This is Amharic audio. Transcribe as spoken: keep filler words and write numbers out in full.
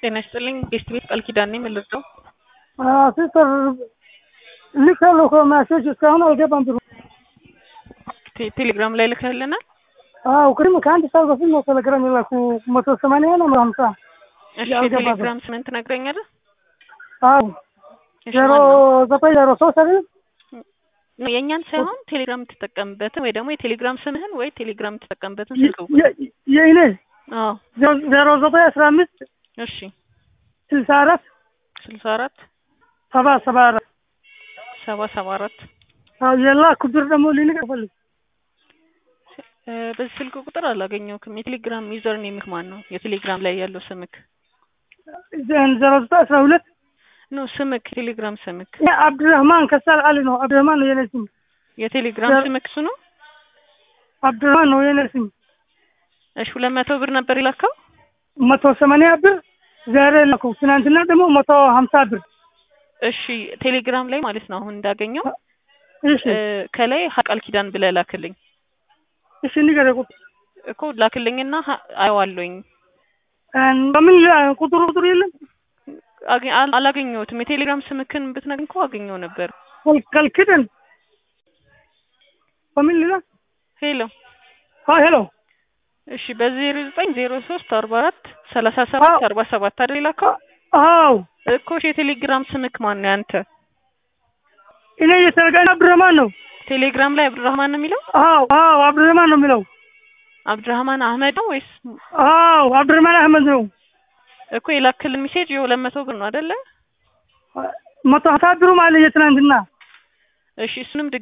ጤና ይስጥልኝ ቤስት ቤት ቃል ኪዳን ነኝ የምልደው አዎ ሲስተር ልከለው ከማሴጅ እስካሁን አልገባም ብሩ ቴሌግራም ላይ ልከልናል። አዎ ቅድም ከአንድ ሰዓት በፊት ነው ቴሌግራም የላኩ መቶ ሰማንያ ነው ሃምሳ እሺ ቴሌግራም ስምን ትነግረኛለህ? አዎ ዜሮ ዘጠኝ ዜሮ ሶስት አይደል የኛን ሳይሆን ቴሌግራም ትጠቀምበትን ወይ ደግሞ የቴሌግራም ስምህን ወይ ቴሌግራም ትጠቀምበትን ስልክ የኔ አዎ ዜሮ ዘጠኝ አስራ አምስት እሺ ስልሳ አራት ስልሳ አራት ሰባ ሰባ አራት ሰባ ሰባ አራት አዎ የላኩ ብር ደግሞ ሊልክ ፈልግ በዚህ ስልክ ቁጥር አላገኘሁም። የቴሌግራም ዩዘር ኔምህ ማን ነው? የቴሌግራም ላይ ያለው ስምክ ዘን ዜሮ ዘጠኝ አስራ ሁለት ነው ስምክ ቴሌግራም ስምክ ያ አብዱራህማን ከሳል አሊ ነው። አብዱራህማን ነው የኔ ስም። የቴሌግራም ስምክ እሱ ነው? አብዱራህማን ነው የኔ ስም። እሺ ሁለት መቶ ብር ነበር የላከው? መቶ ሰማንያ ብር ዛሬ ላከው። ትናንትና ደግሞ መቶ ሃምሳ ብር። እሺ ቴሌግራም ላይ ማለት ነው አሁን እንዳገኘው እሺ ከላይ ቃል ኪዳን ብለህ ላክልኝ። እሺ ንገረኝ እኮ ላክልኝና አየዋለሁኝ። በምን ቁጥሩ ቁጥሩ የለም አላገኘሁትም። የቴሌግራም ስምክን ብትነግረኝ እኮ አገኘው ነበር። ቃል ኪዳን በምን ሌላ ሄሎ አዎ ሄሎ እሺ በዜሮ ዘጠኝ ዜሮ ሶስት አርባ አራት ሰላሳ ሰባት አርባ ሰባት አይደል የላከው? አዎ እኮ የቴሌግራም ስምክ ማን ነው ያንተ? እኔ የቴሌግራም አብዱራህማን ነው። ቴሌግራም ላይ አብዱራህማን ነው የሚለው? አዎ አዎ አብዱራህማን ነው የሚለው። አብዱራህማን አህመድ ነው ወይስ? አዎ አብዱራህማን አህመድ ነው እኮ የላክልን ሜሴጅ የሁለት መቶ ብር ነው አይደለ? መቶ ሃምሳ ብር ማለት የትናንትና። እሺ እሱንም